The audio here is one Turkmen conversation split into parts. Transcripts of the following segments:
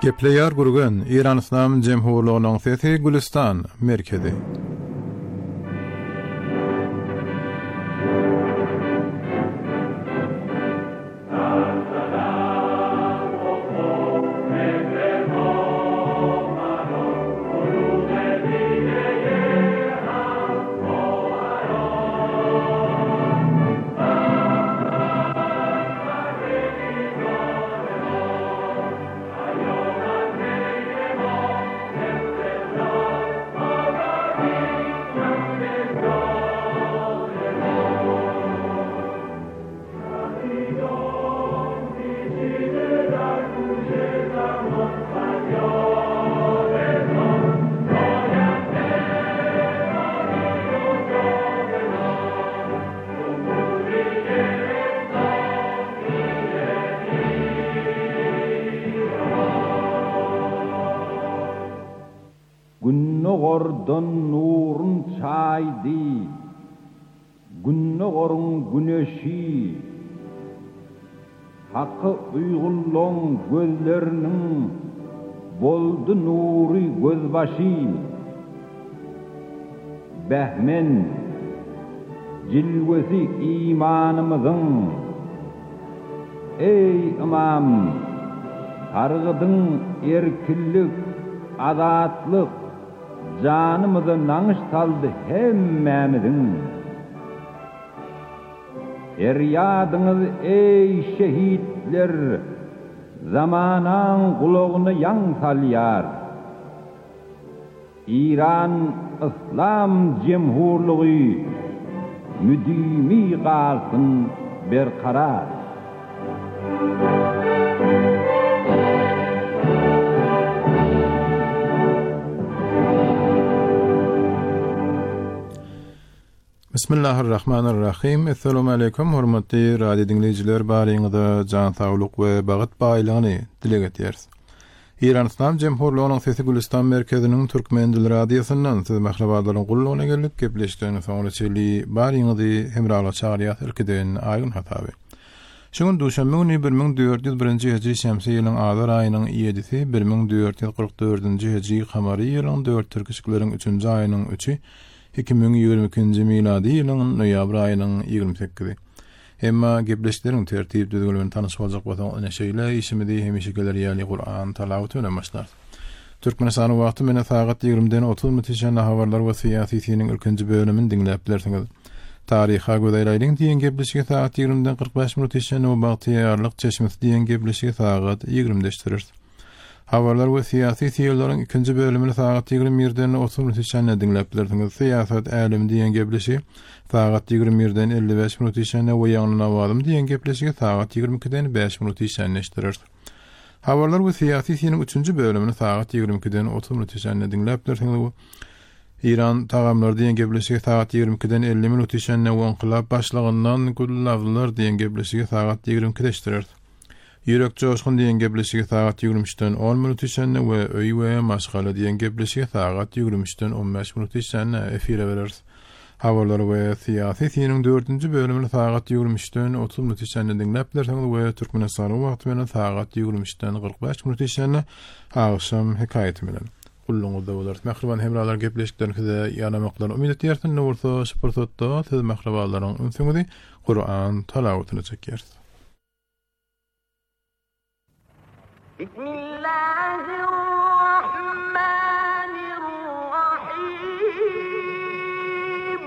Gepleýär gurgan İran Islam Jemhurlygynyň Sesi Gülistan merkezi. Günnogordan nurun çaydı, günnogorun güneşi, hakkı uygulluğun gözlerinin boldu nuri gözbaşı, behmen cilvesi imanımızın, ey imam, targıdın erkillik, adatlık, canımızı nanış saldı hemmemizin. Eryadınız ey şehitler, zamanan kulağını yan salyar. İran İslam Cemhurluğu müdimi kalsın berkarar. Bismillahirrahmanirrahim. Assalamu alaykum hormatly radio dinleyijiler, baryňyzda jan saglyk we bagat baýlygyny dilek etýäris. İran Islam Jemhurlygynyň Sesi Gülistan merkeziniň türkmen dil radiosundan siz mahrabalaryň gullugyna gelip gepleşdiňiz soňra çeli baryňyzy hemrala çagyrýar ilkiden aýyn hataby. Şoň duşanbe güni 1401-nji hijri şemsi ýylyň azar aýynyň 7-si 1444-nji hijri kamary ýylyň 4 türkiskleriň 3-nji aýynyň 3-i 2022-nji miladi ýylyň noýabr aýynyň 28-i. Emma gepleşleriň tertip düzgün bilen tanyş boljak bolsaň ene şeýle işimidi hemişekeler ýaly Qur'an talawaty bilen başlar. Türkmenistan wagty mene saat 20-den 30 minutçe habarlar we siýasy ülkenji bölümini dinläp bilersiňiz. Tariha gödäýläýdiň diýen gepleşige saat 20-den 45 minutçe wagtýarlyk çeşmesi diýen gepleşige saat 20-de türür. Habarlar we siýasy teýlerin ikinji bölümini saat 21-den 30 minutçe dinläp bilersiňiz. Siýasat älimi diýen gepleşi saat 21-den 55 minutçe we ýagnyna wadym diýen gepleşige saat 22-den 5 minutçe näşdirir. Habarlar we siýasy teýlerin 3-nji bölümini saat 22-den 30 minutçe dinläp bilersiňiz. İran tagamlar diýen gepleşige saat 22-den 50 minutçe we inqilab başlagyndan gullawlar diýen gepleşige saat 22-de näşdirir. Ýürek joşgun diýen gepleşige saat 23-den 10 minutçe we öý we maşgala diýen gepleşige saat 23-den 15 minutçe efire berer. Habarlar we siýasy teýlerin 4-nji bölümini saat 23-den 30 minutçe dinläp bilersiňiz we Türkmenistan wagty bilen saat 23-den 45 minutçe agşam hekaýaty bilen. Gulluňyzda bolar. Mähriban hemralar gepleşiklerinize ýanamaklar umyt etýärsin. Nursa şupursatda siz mähribalaryň ünsüňizi Qur'an talawatyny çekýärsiz. Bismillahirrahmanirrahim.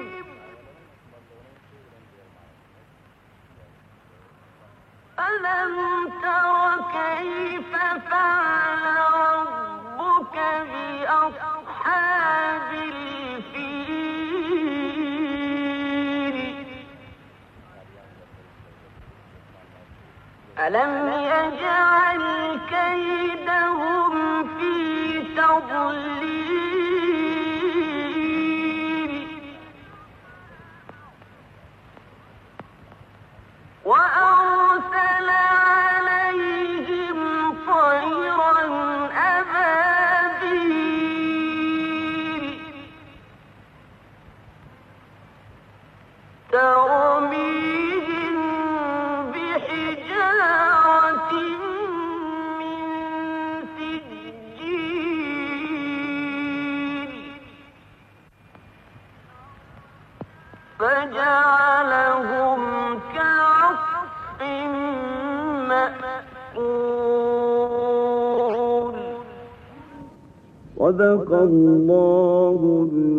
Alam tara kayfa fa'ala rabbuka bi ashabil fil. Alam yaj'al kaydahum fi tadlil wa arsala alayhim tayran ababil tarmihim bihijaratin min sijil Sadakallahul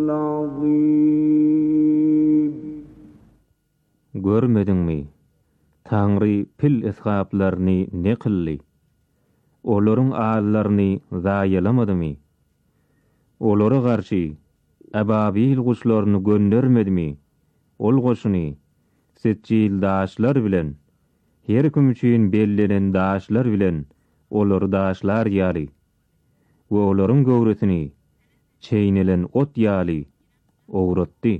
azim. Görmediňmi? Taňry pil esgaplarny ne kılly? Olaryň ağallaryny zaýalamadymy? Olara garşy ababil guşlaryny göndermedimi? Ol goşuny setçil daşlar bilen, her kim üçin bellenen daşlar bilen olary daşlar ýaly. We olaryň gowresini çeýnelen ot ýaly owratdy.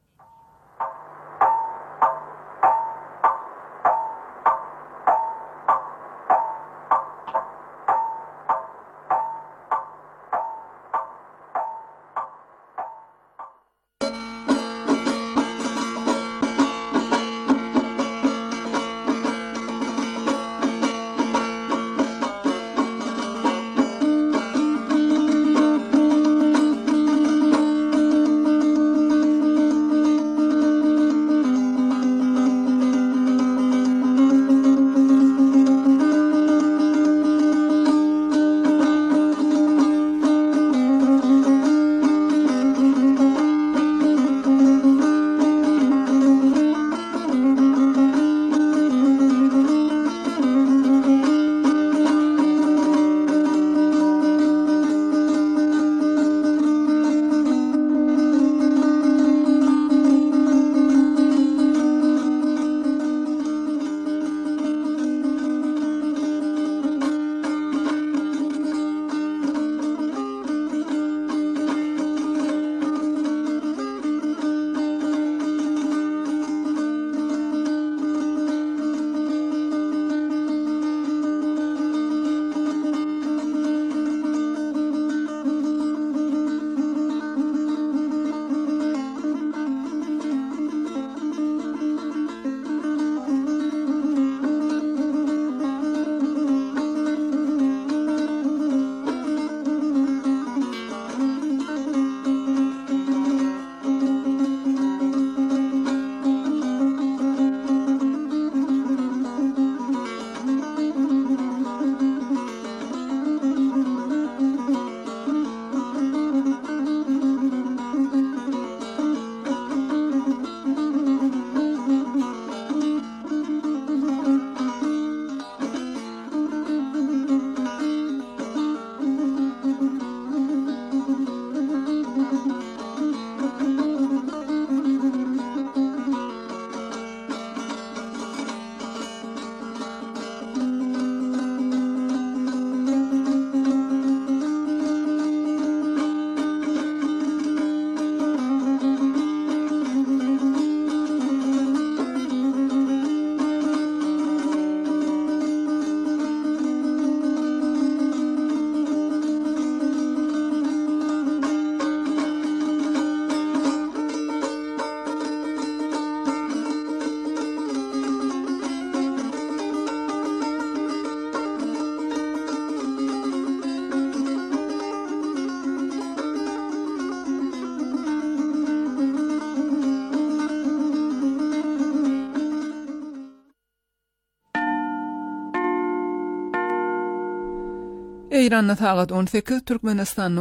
İran'da saat 18, Türkmenistan'da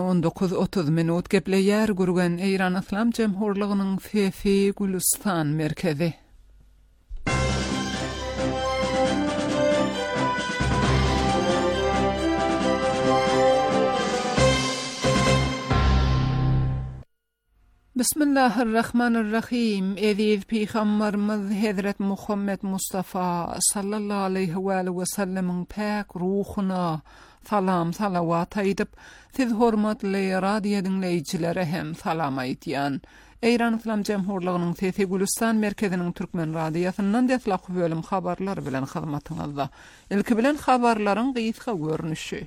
19:30 gepleýär gürgen İran Islam Jemhurlygynyň Fefi Gülistan merkezi. Bismillahirrahmanirrahim. Eziz Peygamberimiz Hazret Muhammed Mustafa sallallahu aleyhi ve sellem'in pak ruhuna salam salavat aýdyp, siz hormatly radio dinleýijilere hem salam aýtýan. İran Islam Jemhurlygynyň Fefi Gülistan merkeziniň türkmen radiosyndan deslak bölüm habarlar bilen hyzmatyňyzda. Ilki bilen habarlaryň gysga görnüşi.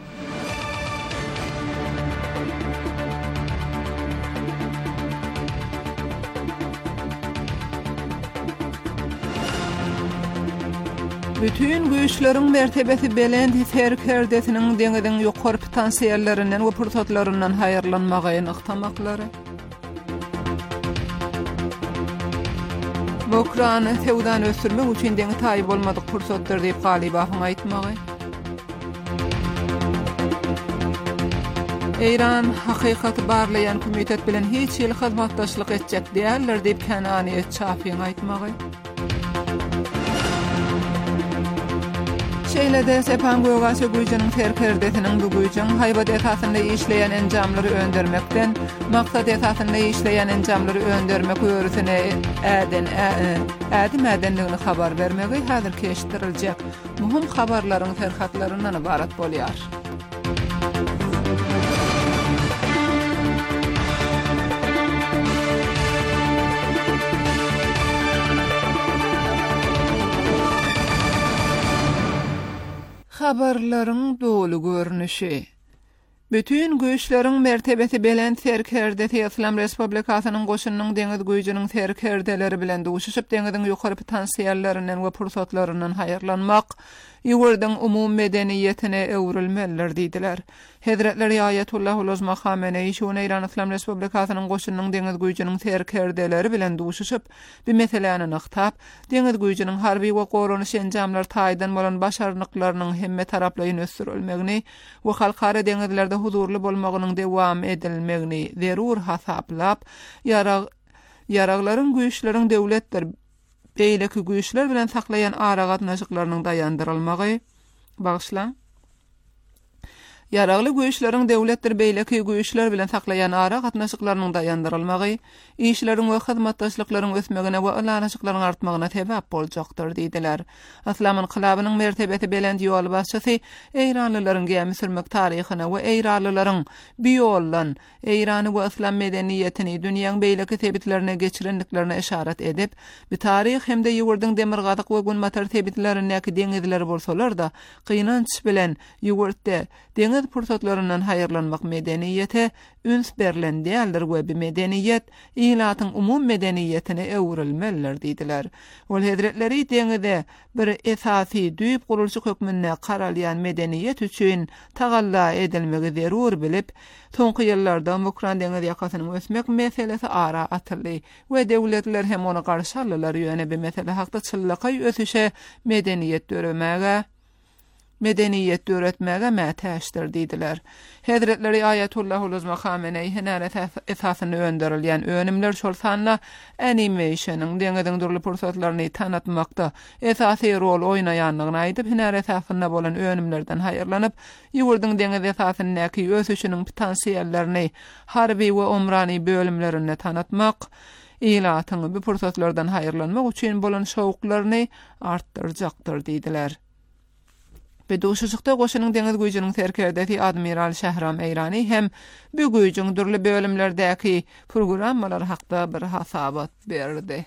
Bütün güýçleriň mertebesi belend herkerdesiniň deňiziň ýokary potensiýallarinden we pursatlaryndan haýyrlanmagy ykdamaklary. Ukraina sewdan ösürmek üçin deňi taýyp bolmadyk pursatlar diýip galybasyň aýtmagy. İran haqiqaty barlayan komitet bilen hiç ýyl hyzmatdaşlyk etjek diýerler diýip Kenani Çafiň aýtmagy. Şeýlede sepan goýgaça güýjüniň terkerdetiniň bu güýjüň haýbat esasynda işleýän enjamlary öndermekden, maksat esasynda işleýän enjamlary öndermek öwrüsine ädim ädenligini habar bermegi häzir keşdiriljek muhim habarlaryň terhatlaryndan ibarat bolýar. Habarlaryň dolu görnüşi. Bütün güýçleriň mertebesi bilen terkerdeti İslam Respublikasynyň goşunynyň deňiz güýjüniň terkerdeleri bilen duşuşyp deňiziň ýokary potensiýallarynyň we pursatlarynyň haýyrlanmak, ýurdyň umum medeniýetine öwrülmeler diýdiler. Hazretler Ayetullah Uluzma Khamenei şu İran İslam Respublikasynyň goşunynyň deňiz güýjüniň terkerdeleri bilen duşuşyp bir meseleni nyqtap, deňiz güýjüniň harby we gorunuş enjamlary taýdan bolan başarnyklarynyň hemme taraplaýyn ösdürilmegini we halkara deňizlerde huzurly bolmagynyň dewam edilmegini zerur hasaplap, yaraglaryň güýçleriň döwletler beýleki güýçler bilen saklayan ara gatnaşyklarynyň dayandyrylmagy bagşlan. Yaragly güýçleriň döwletler beýleki güýçler bilen saklayan ara gatnaşyklarynyň dayandyrylmagy, işleriň we hyzmatdaşlyklaryň ösmegine we alanyşyklaryň artmagyna sebäp boljakdyr diýdiler. Islam inqilabynyň mertebesi bilen ýol başçysy Eýranlylaryň gämi sürmek taryhyna we Eýranlylaryň bir ýollan Eýrany we Islam medeniýetini dünýäň beýleki tebitlerine geçirenliklerine işaret edip, bir taryh hemde ýurdyň demirgadyk we gün mater tebitlerindäki deňizler bolsalar da kynanç bilen ýurtda deňiz pursatlaryndan haýyrlanmak medeniýete üns berlen diýerler we bir medeniýet ilatyň umum medeniýetine öwrülmeler diýdiler. Ol Hazretleri deňizde bir esasy düýüp gurulşy hökmünde karalýan medeniýet üçin tagalla edilmegi zerur bilip, soňky ýyllarda Mukran deňiz ýakasynyň ösmek meselesi ara atyldy we döwletler hem onu garşy alýarlar ýöne bir mesele hakda çyllakay ösüşe medeniýet öğretmäge mätäşdir diýdiler. Hazretleri Ayetullah Uluzma Khamenei hinäre esasyny önderilýän önümler şol sanla animationyň deňiziň durly pursatlaryny tanatmakda esasy rol oýnaýanlygyny aýdyp, hinäre esasyna bolan önümlerden haýyrlanyp, ýurdyň deňiz esasyndaky ösüşiniň potensiýallaryny harby we umrany bölümlerine tanatmak, ilatyň bu pursatlardan haýyrlanmak üçin bolan şowklaryny artdyrjakdyr diýdiler. Beduşuşykda goşunyň deňiz güýjüniň terkerdeti Admiral Şähram Eýrani hem bu güýjüň durly bölümlerdäki programmalar hakda bir hasabat berdi.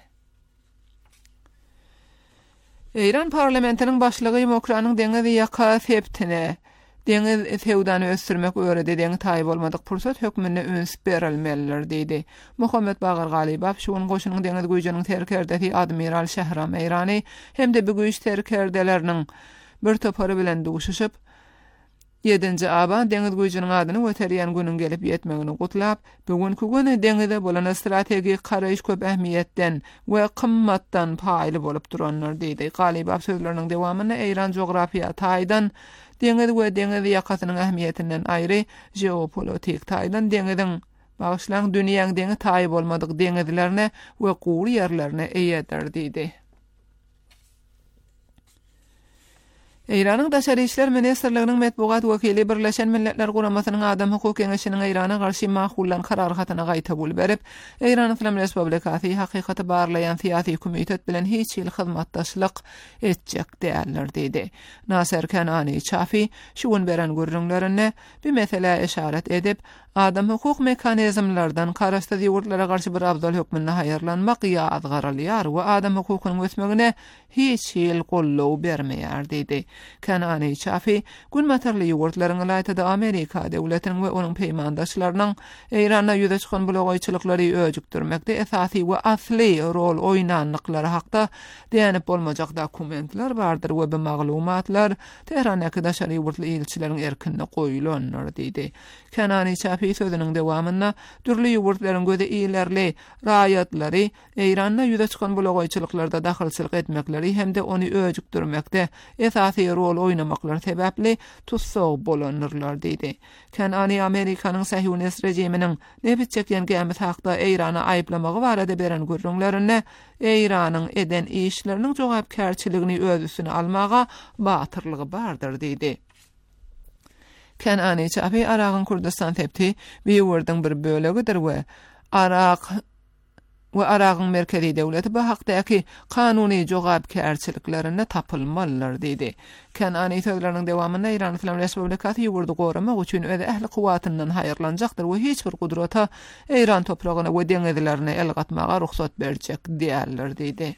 Eýran parlamentiniň başlygy Mokranyň deňiz ýaka septine deňiz sewdany ösdürmek öwrede deň taýyp bolmadyk pursat hökmünde üns berilmeliler diýdi. Muhammed Bagar Galibap şuň goşunyň deňiz güýjüniň terkerdeti Admiral Şähram Eýrani hem de bu güýç terkerdeleriniň bir topary bilen duşuşyp 7-nji aban deňiz güýjüniň adyny weterýän günüň gelip ýetmegini gutlap, bugünkü güni deňizde bolan strategik garaýş köp ähmiýetden we kymmatdan paýly bolup duranlar diýdi. Galibap sözleriniň dewamyny Eýran jografiýa taýdan deňiz we deňiz ýakasynyň ähmiýetinden aýry jeopolitik taýdan deňiziň bagşlaň dünýäň deňiz taýy bolmadyk deňizlerine we guly ýerlerine eýeder diýdi. Eýranyň Daşary işler ministrliginiň medbugat wekili Birleşen Milletler Guramasynyň Adam Hukuky Keňeşiniň Eýrana garşy mahullan karar hatyna gaýta bul berip, Eýran Islam Respublikasy hakykaty barlayan syýasy komitet bilen hiç ýyl hyzmatdaşlyk etjek diýerler diýdi. Nasser Kenani Çafi şuň beren görüňlerine bir mesele işaret edip, adam hukuk mekanizmlardan karaşda ýurtlara garşy bir abdal hökmüne haýyrlanmak ýa garalýar we adam hukukynyň ösmegine hiç ýyl gollaw bermeýär diýdi. Kenani Çafi gün materli ýurtlaryň ýaýtdy Amerika döwletiniň we onuň peýmandaşlarynyň Eýranda ýüze çykan blogaýçylyklary öjükdirmekde esasy we asly rol oýnanlyklary hakda diýenip bolmajak dokumentler bardyr we bu maglumatlar Tehranyň Daşary ýurtly elçileriň erkinine goýulanlar diýdi. Kenani Çafi Çapy sözüniň dewamynda türli ýurtlaryň gözi iýlerli raýatlary Eýranda ýüze çykan bulagoýçylyklarda dahylçylyk etmekleri hem de ony öjükdirmekde esasy rol oýnamaklar sebäpli tutsog bolanyrlar diýdi. Kenani Amerikanyň Sahyonist rejiminiň nebit çekýän gämi hakda Eýrana aýplamagy barada beren görüňlerini Eýranyň eden işleriniň jogapkärçiligini öz üstüne almaga batyrlygy bardyr diýdi. Kenani Çapy Aragyň Kurdistan tepti Wewerdyň bir bölegidir we Aragyň merkezi döwleti bu hakdaky kanuny jogapkärçiliklerini tapylmalylar diýdi. Kenani sözleriniň dewamynda Eýran Islam Respublikasy ýurdu goramak üçin öz ähli kuwatyndan haýyrlanjakdyr we hiç bir gudrata Eýran topragyna we deňizlerine el gatmaga ruhsat berjek diýerler diýdi.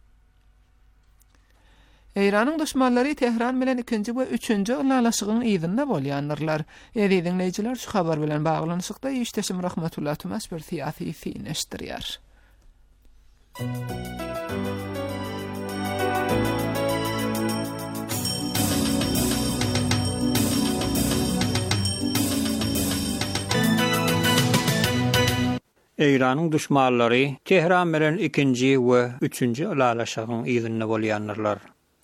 Eýranyň düşmanlary Tehran bilen 2-nji we 3-nji ulalaşygyň ýygyna bolýanlar. Dinleýijiler şu habar bilen baglanyşykda ýeşdeşim Rahmetullah Tumas bir syýasy fineşdirýär. Eýranyň düşmanlary Tehran bilen 2-nji we 3-nji ulalaşygyň ýygyna bolýanlar.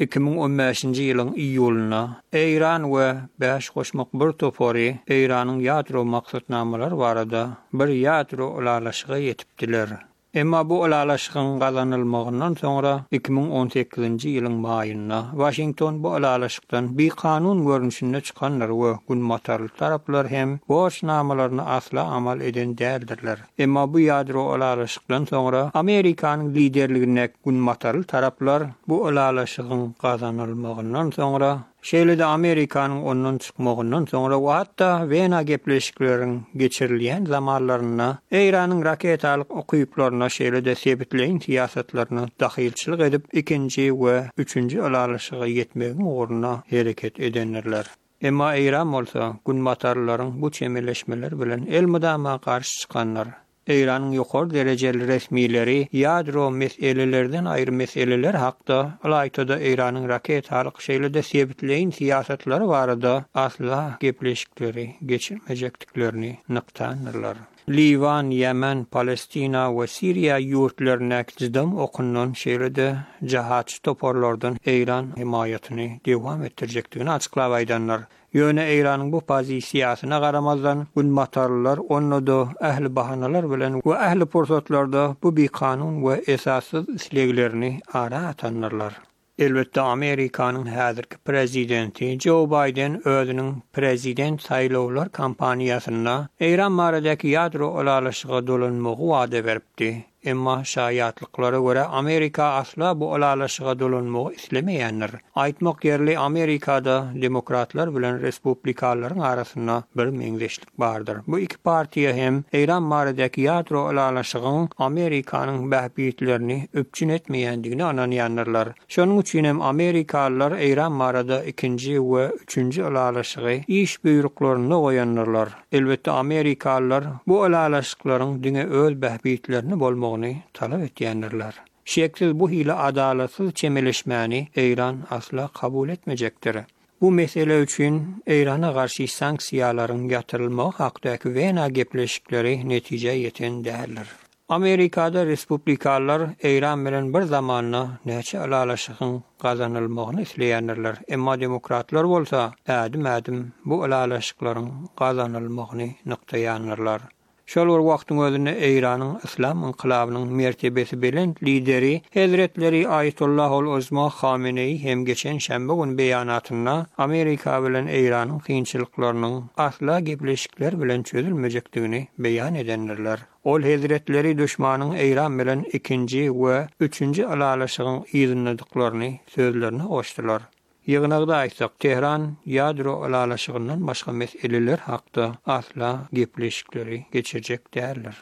2015-nji ýylyň iýuluna Eýran we 5 goşmak bir topary Eýranyň ýadro maksatnamalary barada bir ýadro ulalaşyga ýetipdiler. Emma bu ulalaşygyň gazanylmagyndan soňra 2018-nji ýylyň maýynda Washington bu ulalaşykdan bir kanun görnüşinde çykanlar we günmatarly taraplar hem borçnamalaryny asla amal eden däldirler. Emma bu ýadro ulalaşykdan soňra Amerikanyň liderligine günmatarly taraplar bu ulalaşygyň gazanylmagyndan soňra şeýle-de Amerikanyň ondan çykmagyndan soňra we hatda Wena gepleşikleriň geçirilýän zamanlaryna Eýranyň raketalyk okyplarına şeýle-de sebitleýän siýasatlaryny dahilçilik edip 2-nji we 3-nji ulalaşyga ýetmegiň uğruna hereket edenler. Emma Eýran bolsa günmatarlaryň bu çemeleşmeler bilen elmydama garşy çykanlar. Eýranyň ýokary derejeli resmileri ýadro meselelerden aýry meseleler hakda aýtdy Eýranyň raketalyk şeýle-de sebitleýän siýasatlary barada asla gepleşikleri geçirmejekdiklerini nykdanyrlar. Livan, Yemen, Palestina we Siriya ýurtlaryna gizdam okunan şeýle-de jahatçy toporlardan Eýran himayatyny dewam etdirjekdigini açyklap aýdanlar. Ýöne Eýranyň bu pozisiýasyna garamazdan günmatarlylar onnoda ähli bahanalar bilen we ähli pursatlarda bu bir kanun we esassız isleglerini ara atanlarlar. Elbette Amerikanyň häzirki prezidenti Joe Biden özüniň prezident saýlawlar kampaniýasyna Eýran baradaky ýadro ulalaşyga dolanmagy wada beripdi. Emma şaýatlyklara görä Amerika asla bu ulalaşyga dolanmagy islemeýändir. Aýtmak ýerli Amerikada demokratlar bilen respublikallaryň arasynda bir meňzeşlik bardyr. Bu iki partiýa hem Eýran baradaky ýadro ulalaşygyň Amerikanyň bähbitlerini öpçün etmeýändigini ananýanlar. Şonuň üçin hem Amerikalılar Eýran barada 2-nji we 3-nji ulalaşygy iş buýruklaryna goýanlar. Elbette Amerikalılar bu ulalaşyklaryň diňe öz bähbitlerini bolmagy talap etýänler. Şeksiz bu hile adalatsız çemeleşmäni Eýran asla kabul etmejekdir. Bu mesele üçin Eýrana garşy sanksiýalaryň ýatyrylmagy hakdaky Wena gepleşikleri netije ýeten däldir. Amerikada respublikalılar Eýran bilen bir zamanla näçe ulalaşygyň gazanylmagyny isleýänler. Emma demokratlar bolsa ädim bu ulalaşyklaryň gazanylmagyny nykdaýanlar. Şol bir wagtyň özünde Eýranyň Islam inqilabynyň mertebesi bilen lideri Hazretleri Ayetullah Uzma Khamenei hem geçen şembe gün beýanatyna Amerika bilen Eýranyň kynçylyklarynyň asla gepleşikler bilen çözülmejekdigini beýan edenler. Ol Hazretleri düşmanyň Eýran bilen 2-nji we 3-nji ulalaşygyň ýygynydyklaryny sözlerine goşdylar. Ýygnagda aýtsak, Tehran ýadro ulalaşygyndan başga meseleler hakda asla gepleşikleri geçirjek däldir.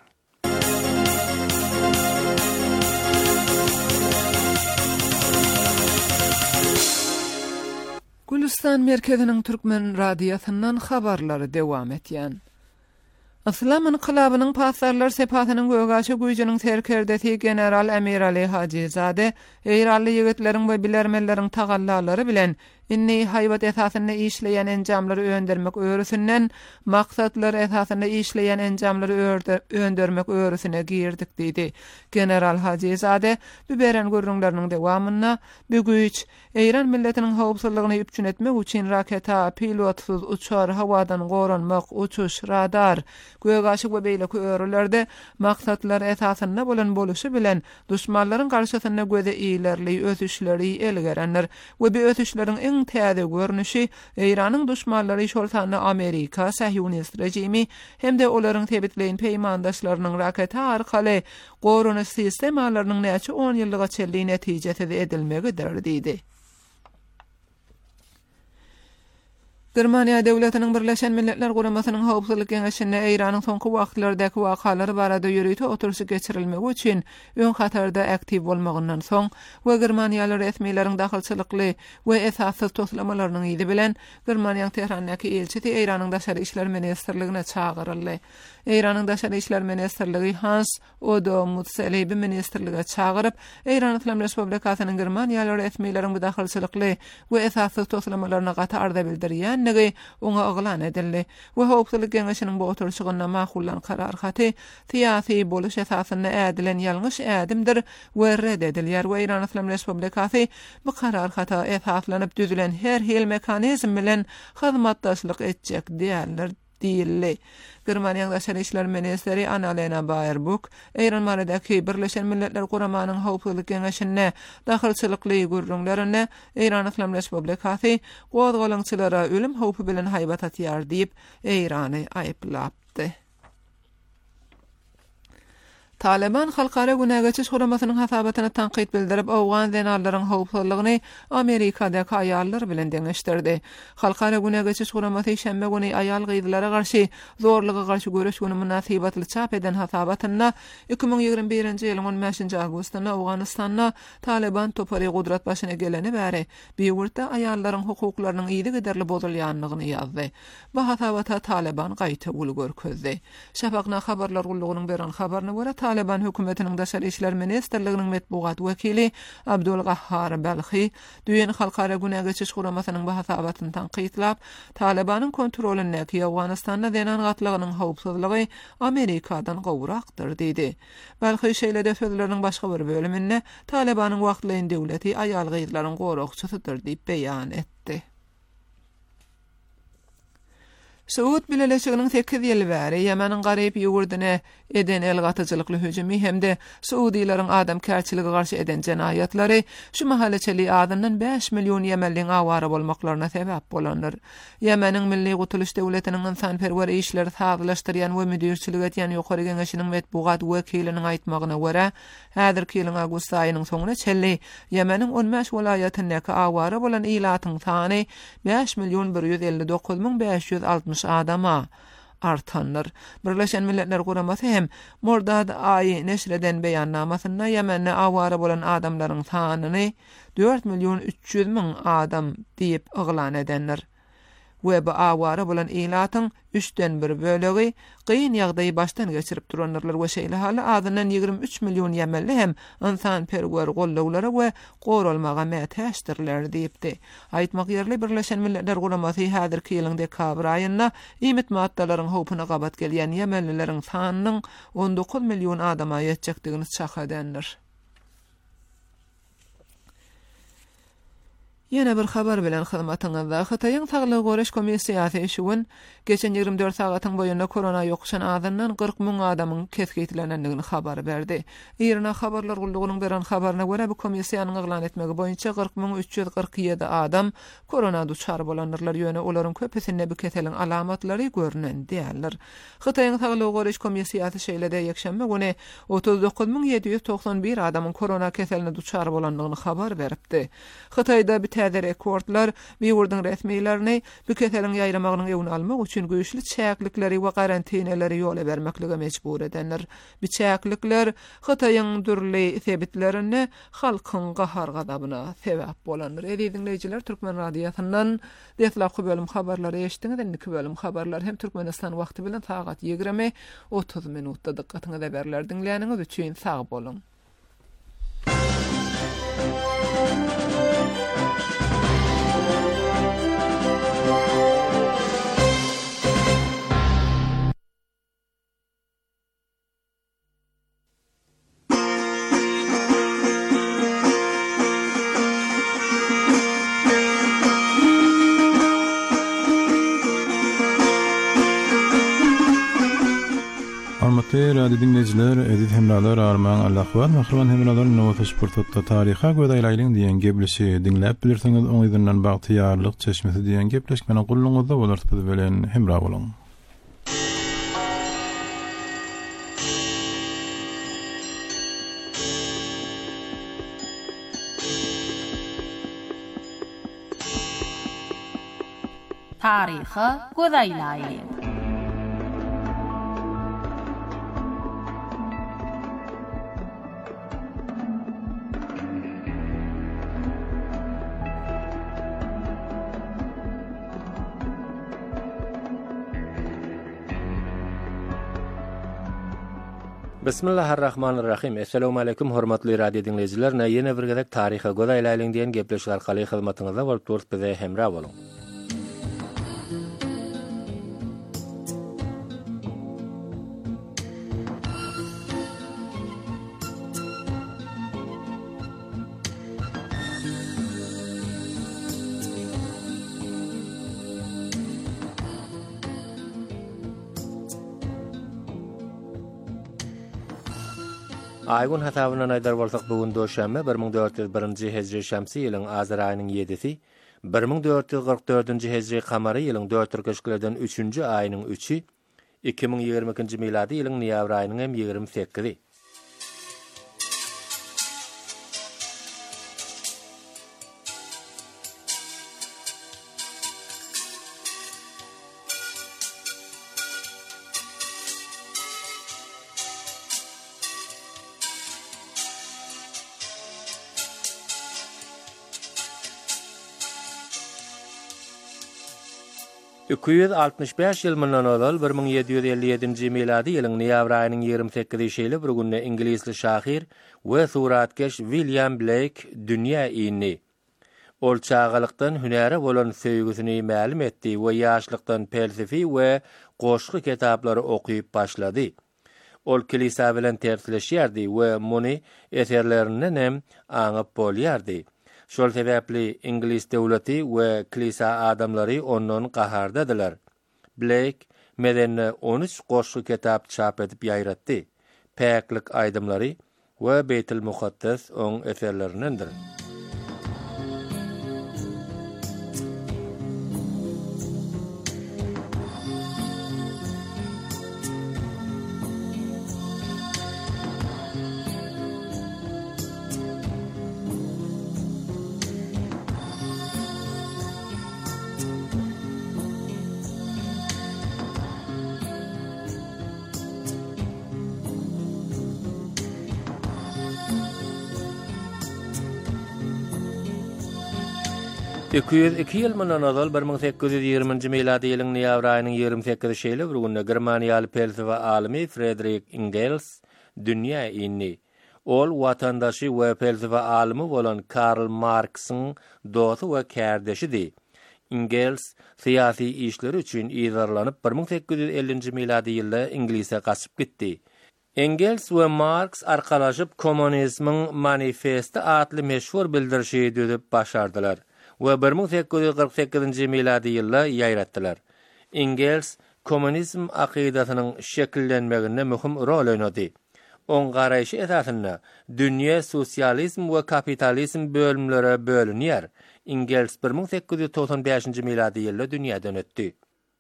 Gülistan merkeziniň Türkmen radiosynyň habarlary dewam etýän. Islam inqilabynyň pasarlar sepatynyň gögaçy güýjüniň serkerdesi general Emir Ali Hacizade Eýranly ýigitleriň we bilermelleriň tagallalary bilen Inni hayvat esasında işleyen enjamlary öndürmek öwrüsünden maksatlar esasında işleyen enjamlary öndürmek öwrüsüne girdik diýdi. General Hajizade bu beren görüňleriniň dewamyna bu güýç Eýran milletiniň howpsuzlygyny üpçün etmek üçin raketa, pilotsuz uçar, hawadan goranmak, uçuş, radar, gögaşyk we beýleki öwrülerde maksatlar esasında bolan boluşy bilen düşmanlaryň garşysyna göze iýlerli ösüşleri elgerenler we bu ösüşleriň iň täze görnüşi Eýranyň düşmanlary şoltany Amerika, Sahyonist rejimi hemde olaryň tebitleýin peýmandaşlarynyň raketa arkaly gorunuş sistemalarynyň näçe 10 ýyllyga çelli netijesinde edilmegidir diýdi. Germaniýa döwletiniň Birleşen Milletler Guramasynyň howpsuzlyk Geňeşinde Eýranyň soňky wagtlardaky wakalary barada ýürüýte oturuşy geçirilmegi üçin ön hatarda aktiv bolmagyndan soň we Germaniýaly resmiýetiň dahylçylykly we esassız toslamalarynyň ýyly bilen Germaniýanyň Tehrandaky elçisi Eýranyň daşary işler ministrligine çağıryldy. Eýranyň daşary işler ministrligi Hans Odo Mutselebi ministrlige çağıryp Eýran Islam Respublikasynyň Germaniýaly resmiýetiniň bu dahylçylykly we esassız toslamalaryna gatarda bildirýän nigi oňa aglan edildi. We howpsuzlyk Geňeşiniň bu oturuşyna makullan karar haty syýasy boluş esasyna ädilen ýalňyş ädimdir we red edilýär we Eýran Islam Respublikasy bu karar hata esaslanyp düzülen her hil mekanizm bilen hyzmatdaşlyk etjek diýerler diýildi. Germaniýanyň daşary işler ministri Annalena Baerbock Eýran baradaky Birleşen Milletler Guramanyň howpsuzlyk Geňeşine dahylçylykly gürrüňlerine Eýran Islam Respublikasy gowdgalançylara ölüm howpy bilen haýbat atýar diýip Eýrany aýplapdy. Taliban halkara günägeçiş guramasynyň hasabatyna tanqid bildirip awgan zenallaryň howpsuzlygyny Amerikadaky aýallar bilen deňeşdirdi. Halkara günägeçiş guramasy şembe güni aýal gyzlara garşy zorlugy garşy görüş güni munasybatly çap eden hasabatyna 2021-nji ýylyň 15-nji awgustynda Awganystanda Taliban topary gudrat başyna geleni bäri bir ýurtda aýallaryň hukuklarynyň ýyly giderli bozulýanlygyny ýazdy. Bu hasabata Taliban gaýta ulgur közdi. Şafaqna habarlar gullugynyň beren habaryna görä Taliban hökümetiniň daşary işler ministrliginiň metbuat wekili Abdul Gahhar Balxy düýen halkara günägeçiş guramasynyň bu hasabatyny tanqidlap, Talibanyň kontrolündäki Awganystanda denan gatlygynyň howpsuzlygy Amerikadan gowrakdyr diýdi. Balxy şeýlede sözleriň başga bir bölüminde Talibanyň wagtlaýyn döwleti aýal gyzlaryň gorakçysydyr diýip beýan etdi. Suud bileşiginiň 8 ýyl bäri Ýemeniň garyp ýurduny eden elgatyjylykly hüjümi hemde Suudiýlaryň adamkärçiligi garşy eden jenaýatlary şu mahaleçeli adamdan 5 million Ýemenliň awara bolmaklaryna sebäp bolanlar. Ýemeniň Milli Gutuluş Döwletiniň insanperwer işleri saglaşdyrýan we müdirçilik etýän ýokary geňeşiniň metbuat wekiliniň aýtmagyna görä, häzirki ýylyň awgust aýynyň soňuna çelli Ýemeniň 15 welaýatyndaky awara bolan ilatyň sany 5.159.560 adama artanlar. Birleşen Milletler Guramasy hem Mordad aýy neşreden beýannamasyna Ýemenne awara bolan adamlaryň sanyny 4.300.000 adam diýip yglan edenler. We bu awara bolan ilatyň 3den 1 bölegi gyn ýagdaýy başdan geçirip duranlar we şeýle hali adynyň 23 million Ýemenli hem insan perwer gollawlara we goralmaga mätäşdirler diýipdi. Aýtmak ýerli Birleşen Milletler Guramasy häzirki ýylyň dekabr aýynda iýmet maddalaryň howpuna gabat gelýän Ýemenlileriň sanynyň 19 million adama ýetjekdigini çak edenler. Ýene bir habar bilen hyzmatyňyzda Hytaýyň Saglyk Goraş Komissiýasy işiň geçen 24 sagatyň boýunda korona ýokuşan adamdan 40.000 adamyň kesgitlenendigini habar berdi. Ýerine habarlar gullugynyň beren habaryna görä bu komissiýanyň eglan etmegi boýunça 40.347 adam korona duçar bolanlar ýöne olaryň köpesinde bu keseliň alamatlary görünen diýerler. Hytaýyň Saglyk Goraş Komissiýasy şeýlede ýekşembe güni 39.791 adamyň korona keseline duçar bolandygyny habar beripdi. Hytaýda täze rekordlar ýurdun resmiýetlerini bu keseliň ýaýramagynyň ýewini almak üçin güýçli çäklikleri we karantenaları ýola bermeklige mejbur edenler. Bu çäklikler Hytaýyň dürli sebitlerini halkyň gahar gadabyna sebäp bolanlar. Dinleýijiler, Türkmen radiosynyň detlapky bölüm habarlary eşitdiňiz. Indi bölüm habarlar hem Türkmenistan wagty bilen sagat 20:30 minutda diqqatyňyza berler dinleýäniňiz üçin sag bolun. Hormatly radio dinleyijiler, edit hemralar arman Allah'wan mahruman hemralar nowatyş purtotda taryha gödäýläýliň diýen gepleşi dinläp bilirsiňiz, oň ýerden bagtyýarlyk çeşmesi diýen gepleşmeni gulluňyzda bolarsyp bilen hemra boluň. Taryha gödäýläýliň. Bismillahirrahmanirrahim. Assalamu alaykum hormatly radio dinleyijiler. Ýene bir gezek taryha gödäýläýliň diýen gepleşler arkaly hyzmatyňyzda bolup durýar, bize hemra boluň. Aygun hatabyna aýdar bolsak bugun döşänme 1401-nji hejri şämsi ýylyň Azar aýynyň 7-si, 1444-nji hejri kamary ýylyň 4-köşklerden 3-nji aýynyň 3-i, 2022-nji miladi ýylyň noýabr aýynyň 28-i. Öküýüz 65 ýyl mundan ol 1757-nji miladi ýylyň noýabr aýynyň 28-i şeýle bir günde ingilisli şahyr we suratkeş William Blake dünýä ýyny. Ol çağalykdan hünäre bolan söýgüsini ma'lum etdi we ýaşlykdan felsefi we goşky kitaplary okuýup başlady. Ol kilisa bilen tertleşýärdi we muny eserlerinden hem aňyp bolýardy. Şol sebäpli İngiliz döwleti we kilisa adamlary ondan gahardadylar. Blake medenne 13 goşky kitap çap edip ýaýratdy. Päklik aýdymlary we Beytul Muqaddas oň eserlerindendir. Öküýüz 2 ýyl mundan ol 1820-nji miladi ýylyň noýabr aýynyň 28-i şeýle bir günde Germaniýaly felsefe alimy Friedrich Engels dünýä ýyny. Ol watandaşy we felsefe alimy bolan Karl Marx'yň dosty we kärdeşidi. Engels syýasy işleri üçin ýazarlanyp 1850-nji miladi ýylda Inglise gaçyp gitdi. Engels we Marx arkalaşyp Kommunizmiň manifesti adly meşhur bildirişi düzüp başardylar. We 1848-nji miladi ýylda ýaýratdylar. Engels kommunizm akydatynyň şekillenmeginde möhüm rol oýnady. Oň garaýşy esasynda dünýä sosializm we kapitalizm bölümlere bölünýär. Engels 1895-nji miladi ýylda dünýäden ötdi.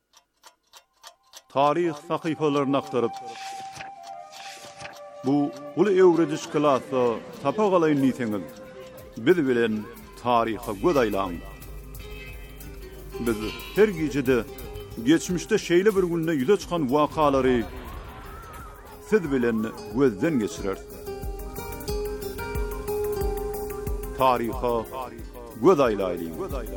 Tarih sahypalaryny aktaryp bu uly öwrediş klasa tapagaly niýetiňiz biz bilen taryha gödäýläň. Biz her gecede geçmişde şeýle bir günde ýüze çykan wakalary siz bilen gözden geçirer. Taryha gödäýläýliň.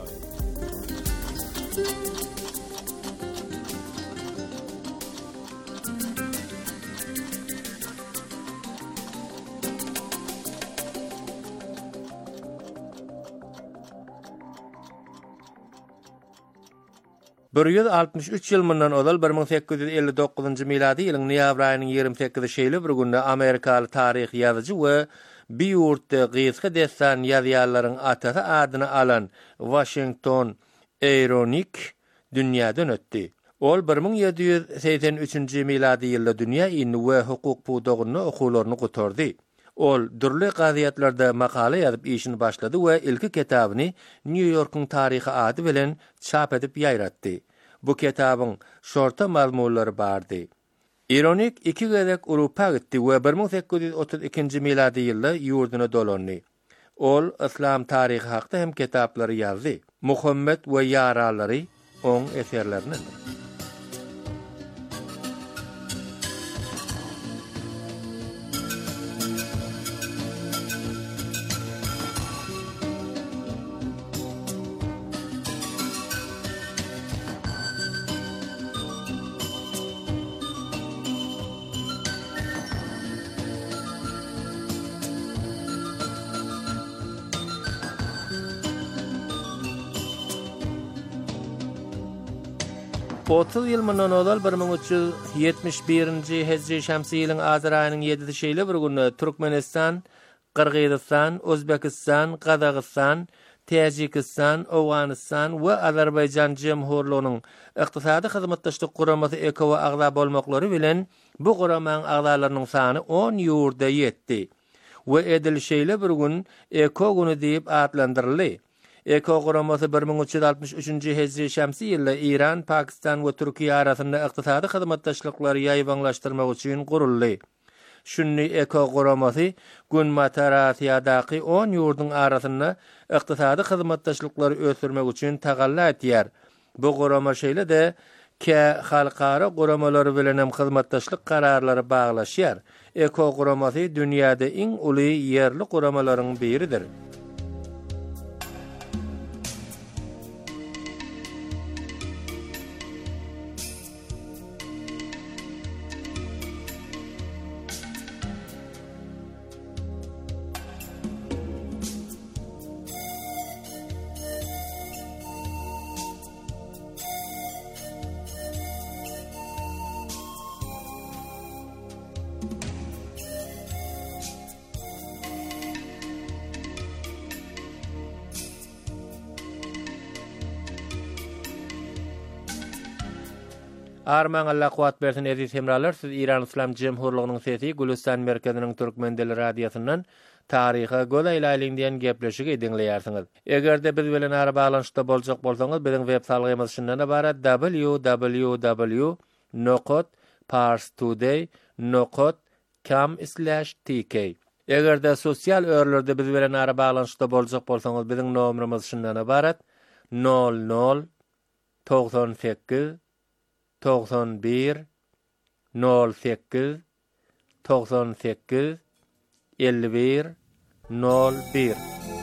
Bir 163 ýyl mundan ozal 1859-njy miladi ýylyň noýabr aýynyň 28-i şeýle bir günde Amerikaly taryh ýazyjy we Biurtda gyzgy destan ýazýarlaryň atasy adyny alan Washington Ironic dünýäden ötdi. Ol 1783-nji miladi ýylda dünýä ilmi we hukuk puwdagyny okularyny gutardy. Ol dürli gaziýetlerde makala ýazyp işini başlady we ilki kitabyny New Yorkyň taryhy ady bilen çap edip ýaýratdy. Bu kitabyň şorta mazmunlary bardy. Ironik iki gerek Urupa gitdi we 1832-nji miladi ýylda ýurduna dolandy. Ol İslam taryhy hakda hem kitaplary ýazdy. Muhammed we ýaralary oň eserlerini. Otuz yıl mundan ozal 1371-nji Hejri şämsi ýylyň Azar aýynyň 7-de şeýle bir günü Türkmenistan, Kyrgyzstan, Özbekistan, Kazakystan, Täjikistan, Awganistan we Azerbaýjan Jemhurlugynyň ykdysady hyzmatdaşlyk guramasy EKO agza bolmaklary bilen bu guramanyň agzalarynyň sany 10 ýurda ýetdi. We edil şeýle bir gün EKO güni diýip adlandyryldy. EKO guramasy 1363-nji Hejri şämsi ýylda Iran, Pakistan we Türkiýe arasynda ykdysady hyzmatdaşlyklary ýaýbanlaşdyrmak üçin guruldy. Şunny EKO guramasy gün matarasyadaky 10 ýurdun arasynda ykdysady hyzmatdaşlyklary ösürmek üçin tagalla etýär. Bu gurama şeýle de halkara guramalar bilen hem hyzmatdaşlyk kararlary baglaşýar. EKO guramasy dünýäde iň uly ýerli guramalaryň biridir. Arman Allah kuwat bersin eziz hemralar, siz İran İslam Cemhurlugynyň sesi Gülistan merkeziniň Türkmen dili radiosundan taryha goýlaýlaýlyň diýen gepleşigi dinleýärsiňiz. Egerde biz bilen ara baglanyşda boljak bolsaňyz, biziň web salgymyz şundan ibarat www.parstoday.com/tk. Egerde sosial örlerde biz bilen ara baglanyşda boljak bolsaňyz, biziň nomerimiz şundan ibarat 00 98 91 08 98 51 01.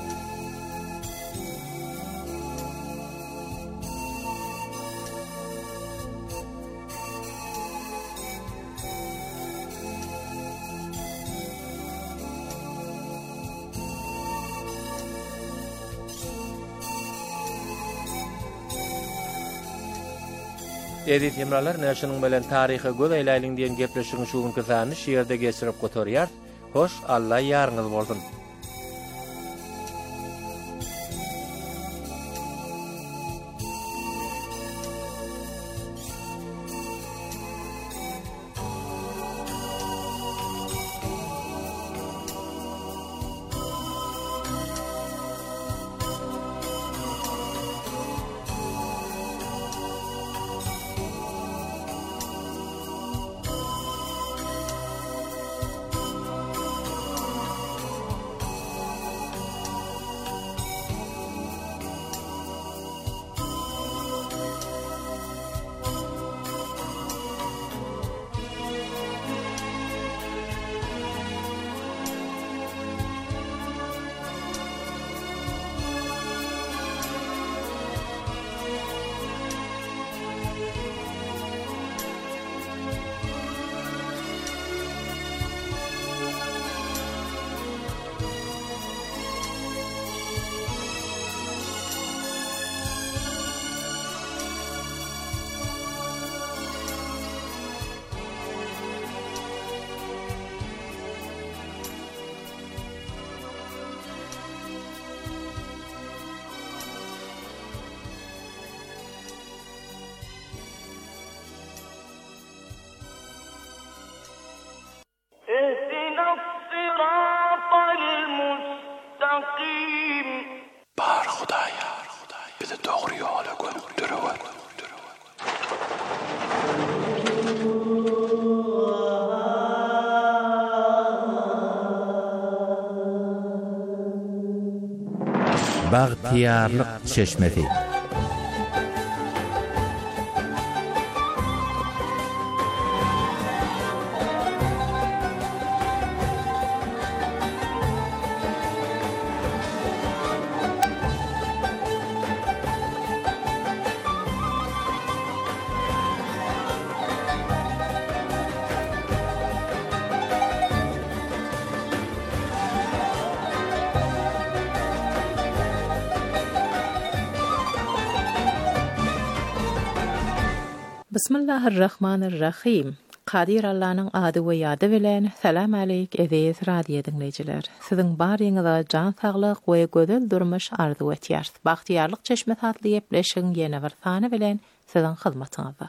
Edit hemralar näşiniň bilen taryhy goýlaýlyň diýen gepleşigiň şu gün kysany şeýerde geçirip gotarýar. Hoş, Allah ýarňyz bolsun. Baghtiyarlyk çeşmesi. Bismillahirrahmanirrahim. Qadir Allah'ın adı we ýady bilen salam aleyk aziz radio dinleyijiler. Siziň baryňyza jan saglyk we gözel durmuş arzu etýär. Baghtiyarlyk çeşme tatly ýepleşiň ýene bir sany bilen siziň hyzmatyňyzda.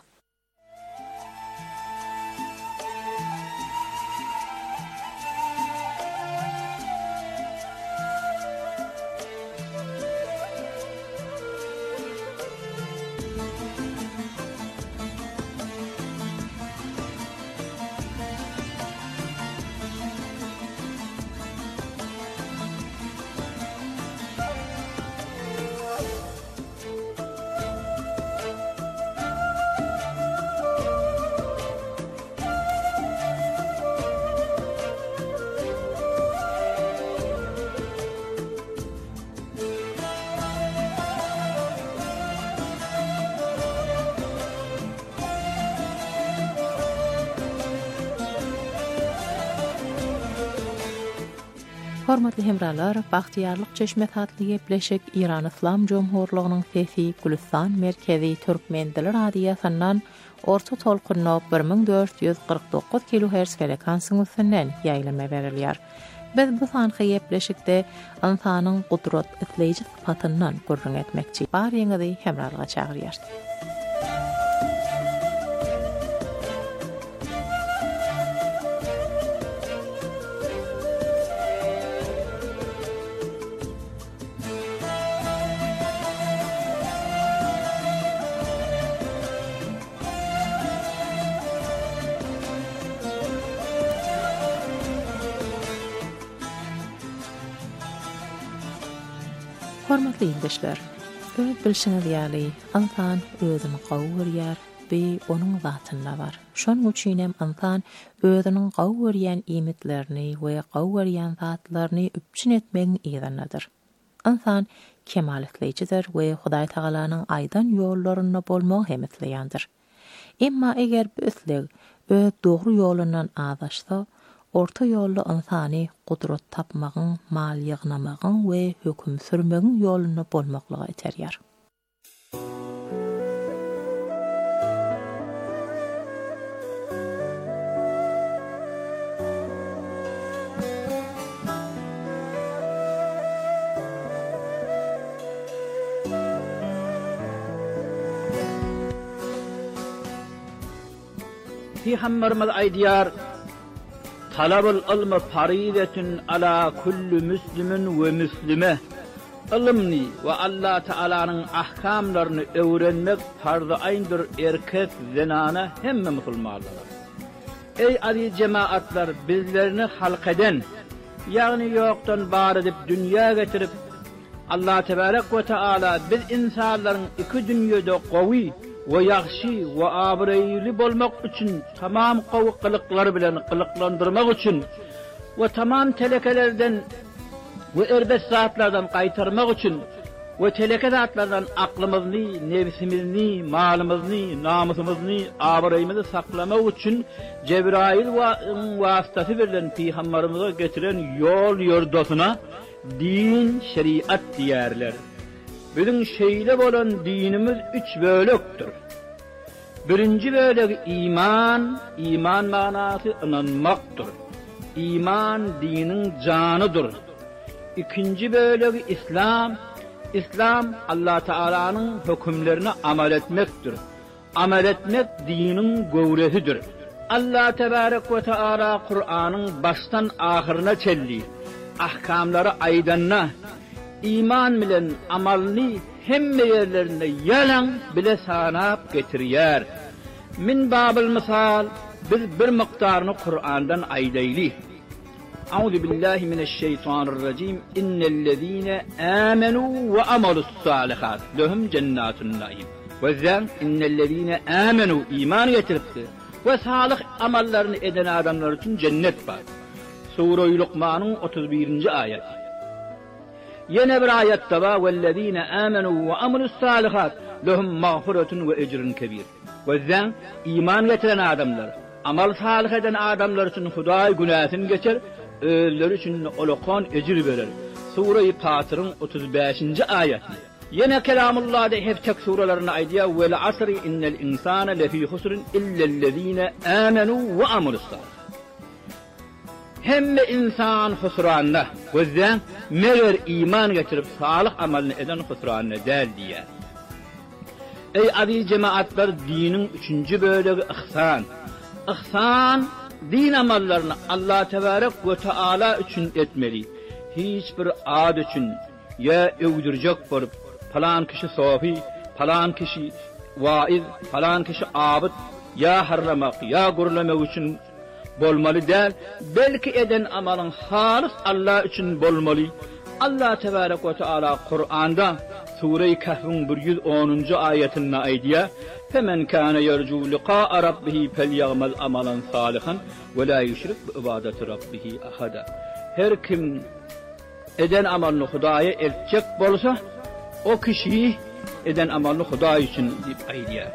Hormatly hemralar, Baghtiyarlyk çeşme tatly ýepleşik İran Islam Jomhurlygynyň sesi Gülistan merkezi Türkmen dili radiosynyň orta tolkunna 1449 kHz frekansyny ýaýlama berilýär. Biz bu sanhy ýepleşikde insanyň gudrat etleýiji sypatyndan gurrun etmekçi barýaňyzy hemralyga çagyrýar. Hormatly ýerleşler, öz bilşiňiz ýaly, insan özüni gowurýar, be onuň zatynda bar. Şonuň üçin hem insan özüniň gowurýan imitlerini we gowurýan zatlaryny üpçün etmegiň ýerinadyr. Insan kemal etleýijidir we Hudaý Tagalanyň aýdan ýollaryna bolmagy hem etleýändir. Emma eger bu isleg öz dogry ýolundan azaşsa, orta ýolly insany gudrat tapmagyň, mal ýygnamagyň we höküm sürmegiň ýoluny bolmaklyga eterýär. Peygamberimiz aýdýar: "Talabul ilmi faridetun ala kulli muslimin we muslime." Ilmni we Allah Taalanyň ahkamlaryny öwrenmek farz-ı aýndyr erkek zenana hemme musulmanlara. Ey aziz cemaatlar, bizlerini halk eden, ýagny ýokdan bar edip dünýä getirip Allah tebarek we taala biz insanlaryň iki dünýede gowy we ýaxşy we abraýly bolmak üçin tamam gowuklyklary bilen gylyklandyrmak üçin we tamam telekelerden we erbes zatlardan gaýtarmak üçin we teleke zatlardan aklymyzni, nefsimizni, malymyzni, namusymyzni, abraýymyzy saklamak üçin Cebrail wastasy bilen Peygamberimize getiren ýol ýordasyna din, şeriat diýerler. Bizim şeýle bolan dinimiz 3 bölekdir. Birinci bölegi iman, iman manasy inanmakdyr. İman diniň janydyr. İkinci bölegi İslam, İslam Allah Taalanyň hökümlerine amal etmekdir. Amal etmek diniň gowresidir. Allah tebarek we taala Kur'anyň başdan ahyryna çelli ahkamlary aýdanna iman bilen amalny hemme yerlerinde yalan bile sanap getirýär. Min babil misal biz bir miktarını Kur'an'dan aýdaýly. أعوذ بالله من الشيطان الرجيم إن الذين آمنوا وعملوا الصالحات لهم جنات النعيم. وذن إن الذين آمنوا إيمان يتربت وصالح amallarını eden adamlar için cennet var. Sure-i Luqman'ın 31. ayet. Yine bir ayette var وَالَّذ۪ينَ آمَنُوا وَعَمَلُوا الصَّالِحَاتِ لَهُمْ مَغْفِرَةٌ وَاَجْرٌ كَب۪يرٌ. Ve iman getiren adamlar, amal salih eden adamlar için Huday günahını geçer, ölüler için olakon ecir verir. Sure-i Fatır'ın 35. ayeti. Yine kelamullah'da hep tek surelerini aydiya وَالْ عَصْرِ اِنَّ الْاِنْسَانَ لَف۪ي خُسْرٍ اِلَّا الَّذ۪ينَ آمَنُوا وَعَمَلُوا الصَّالِحَاتِ. Hem insan husranına, gözden meğer iman getirip salih amalını eden husranına der diye. Ey aziz cemaatler, dinin 3. bölümü ihsan. İhsan, din amallarını Allah Tebarek ve Teala için etmeli. Hiçbir ad için ya övdürecek olup, falan kişi sofi, falan kişi vaiz, falan kişi abid, ya harlamak, ya gurlamak için bolmalı değil, belki eden amalın halis Allah için bolmalı. Allah Tebarek ve Teala Kur'an'da Sure-i Kahf'ın 110. ayetine aydiye فَمَنْ كَانَ يَرْجُوا لِقَاءَ رَبِّهِ فَلْيَعْمَلْ عَمَلًا صَالِحًا وَلَا يُشْرِكْ بِعِبَادَةِ رَبِّهِ أَحَدًا. Her kim eden amalını Hudaya elçek bolsa, o kişi eden amalını Huday için deyip aydiye.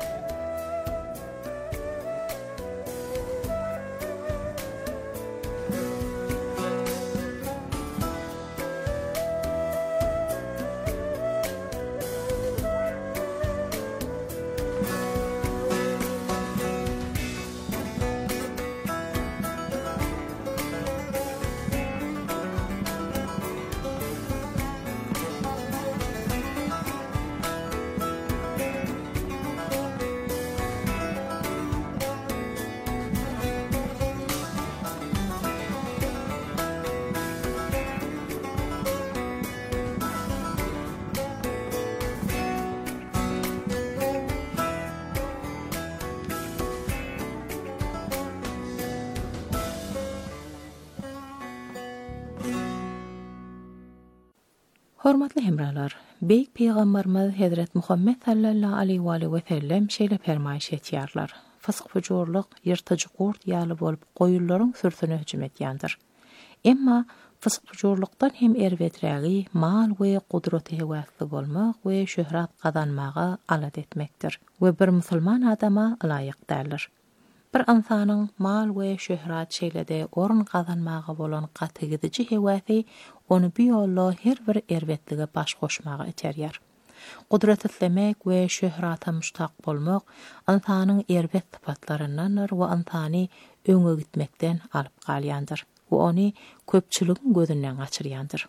Hormatly hemralar, Beyik Peygamberimiz Hazret Muhammed sallallahu aleyhi ve sellem şeýle fermaýş etýärler. Fısyk fujurlyk, ýyrtyjy gurt ýaly bolup goýullaryň sürsüne hüjüm etýändir. Emma fısyk fujurlykdan hem erweträgi, mal we gudraty hewasly bolmak we şöhrat gazanmaga alat etmekdir we bir musulman adama laýyk däldir. Bir insanyň mal we şöhrat şeýlede orun gazanmaga bolan gatygydyjy hewasy onu bir ýolla her bir erwetlige baş goşmaga iterýär. Gudrat etlemek we şöhrata muştak bolmak insanyň erwet sypatlaryndandyr we insany öňe gitmekden alyp galýandyr. Bu onu köpçüligiň gözünden gaçyrýandyr.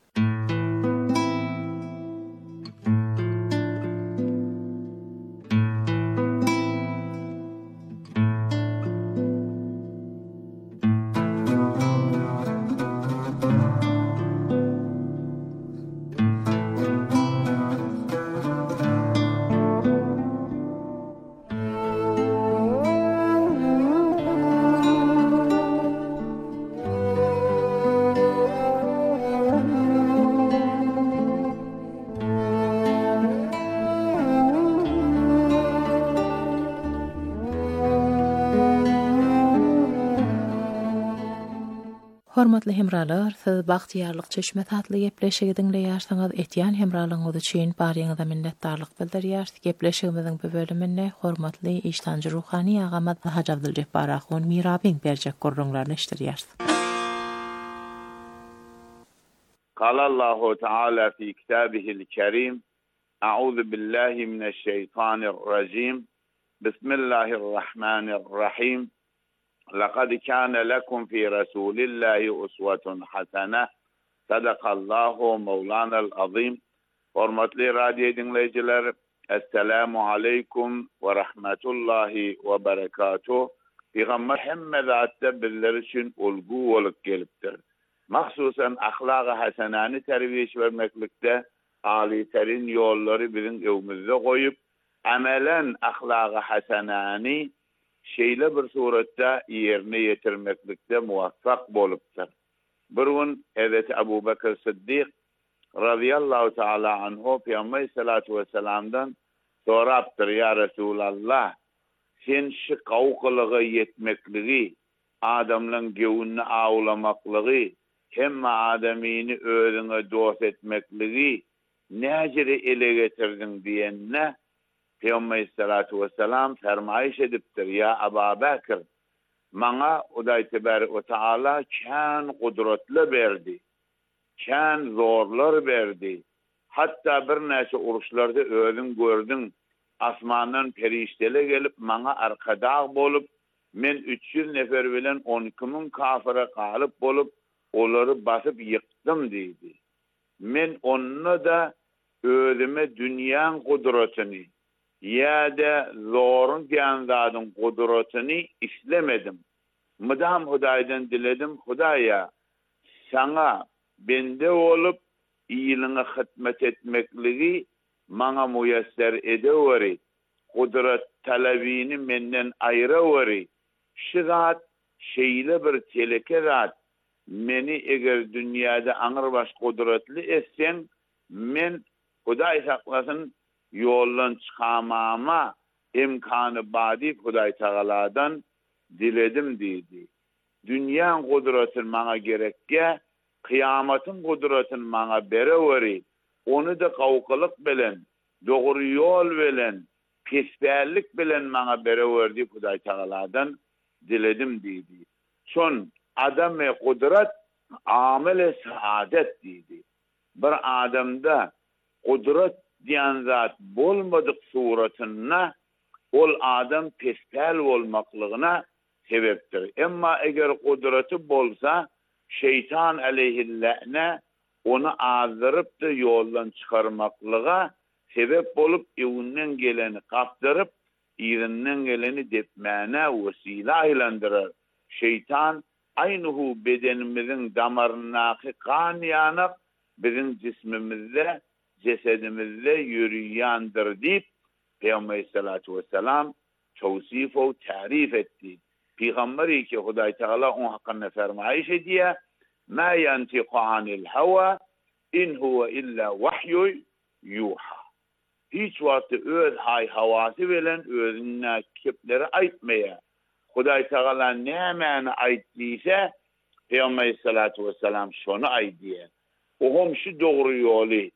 Hormatly hemralar, siz bagtyarlyk çeşme tatly gepleşigi dinleýärsiňiz. Etýän hemralygyňyz üçin barýaňyza minnetdarlyk bildirýär. Gepleşigimiziň bu bölüminde hormatly işdanjy ruhani agama Haji Abdulljebbar Ahun Mirabiň berjek gurrunlaryny işdirýär. قال الله تعالى في كتابه الكريم أعوذ بالله من الشيطان الرجيم بسم الله الرحمن الرحيم لقد كان لكم في رسول الله أسوة حسنة صدق الله مولانا العظيم. Hormatly radio dinleyijiler, Esselamu aleykum ve rahmetullahi ve berekatuh. Peygamber Muhammed hatta bizler için ulgu olup gelipdir. Mahsusan ahlak-ı hasenani terbiyeş vermeklikte âli-terin yolları bizim evimizde koyup amelen ahlak-ı hasenani şeyle bir surette yerine yetirmeklikte muvaffak bolupdur. Burun Hazreti Abu Bakr Siddiq radıyallahu taala anhu Peygamber sallallahu ve sellem'den soraptır ya Resulallah sen şu kavkılığı yetmekliği adamların gevunni ağlamaklığı hem adamini özüne dost etmekliği neciri ele getirdin diyenne Peygamber sallallahu ve sellem fermayiş ediptir ya Abu Bakr Mana Hudaý Tebarek we Taala kän kudretli berdi. Kän zorlar berdi. Hatta bir näçe uruşlarda özüň gördüň. Asmandan perişteler gelip mana arkada bolup men 300 nefer bilen 12.000 kafira galyp bolup olary basyp ýykdym diýdi. Men onu da özüme dünýäň kudretini ya-da zorun diýen kudretini islemedim. Mıdam Hudaýdan diledim, Hudaýa sana bende olup iyiliğe hizmet etmekligi maňa muyassar edeweri. Kudret talabini menden aýraweri. Şu zat şeýle bir teleke zat meni eger dünýäde aňyrbaş kudretli etsen men Hudaý saklasyn yoldan çıkamama imkanı badi Hudaý Taala'dan diledim dedi. Dünyanın kudretini bana gerekke, kıyametin kudretini bana bereweri. Onu da kavkalık bilen, doğru yol bilen, pesbellik bilen bana bereverdi Hudaý Taala'dan diledim dedi. Son adam ve kudret amel-i saadet dedi. Bir adamda kudret diyen zat bolmadık suretine ol adam pesbel olmaklığına sebeptir. Emma eger kudreti bolsa şeytan aleyhillâne onu azdırıp da yoldan çıkarmaklığa sebep bolup evinden geleni kaptırıp irinden geleni depmene vesile aylandırar. Şeytan aynuhu bedenimizin damarındaki kan yanıp bizim cismimizde cesedimizde yürüyandır deyip Peygamber sallallahu ve sellem tevsif ve tarif etti. Peygamberi ki Hudaý Taala on hakkında fermayiş ediyor. Ma yantiqu anil hava in huwa illa vahyu yuha. Hiç vakti öz havası bilen özüne kepleri aytmaya. Hudaý Taala ne mani aytdıysa Peygamber sallallahu ve sellem şonu aydiye. Ohum şu doğru yolu